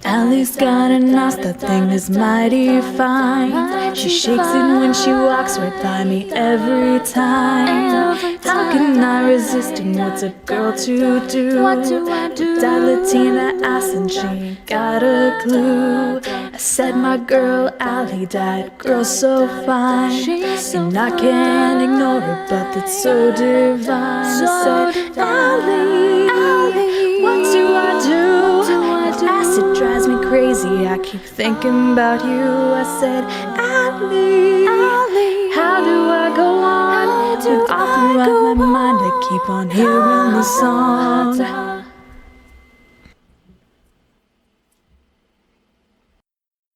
Allie's got a nose, that thing is mighty fine. She shakes it when she walks right by me every time. How can I resist, and what's a girl to do? Dad Latina ass and she ain't got a clue. I said my girl Allie died, girl so fine, and I can't ignore her, but that's so divine. I said, Allie, what do I do? Acid drives me crazy, I keep thinking about you. I said, Allie, how do I go on? And all throughout my mind I keep on hearing the song.